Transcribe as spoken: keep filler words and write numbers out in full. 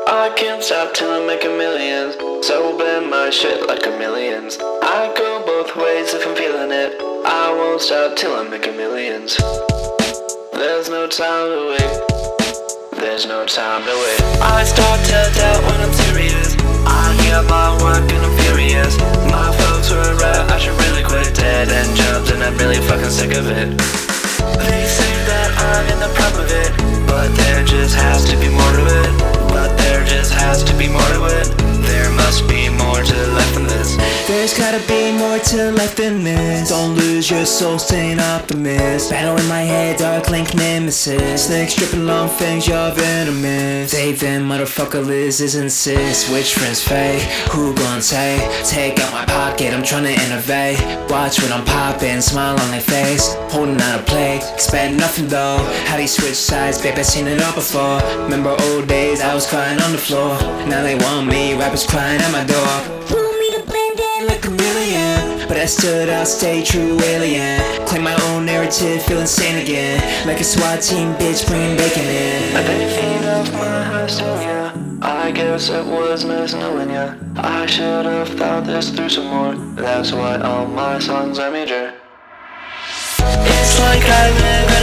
I can't stop till I'm making millions. So bend my shit like a millions. I go both ways if I'm feeling it. I won't stop till I'm making millions. There's no time to wait. There's no time to wait. I start to doubt when I'm serious. I get my work and I'm furious. My folks were right, I should really quit dead end jobs, and I'm really fucking sick of it. They say that I'm in the prime of it, but there just has to be more to it. But there just has to be more to it. There must be more to life than this. There's gotta be more to life than this. Don't lose your soul, stay an optimist. Battle in my head, dark link nemesis. Snakes dripping long fangs, you're venomous. Saving motherfucker Liz is insist. Which friends fake? Who gon' say? Take out my pocket, I'm tryna innovate. Watch when I'm popping, smile on their face. Holding out a plate, expect nothing though. How they switch sides, babe, I seen it all before. Remember old days, I was crying on the floor. Now they want me, rappers crying at my door. Want me to blend in like a million, but I stood out, stay true alien. Claim my own narrative, feel insane again. Like a SWAT team, bitch, bringing bacon in. I didn't feed off my hysteria. I guess it was misleading ya. I should have thought this through some more. That's why all my songs are major. It's like I live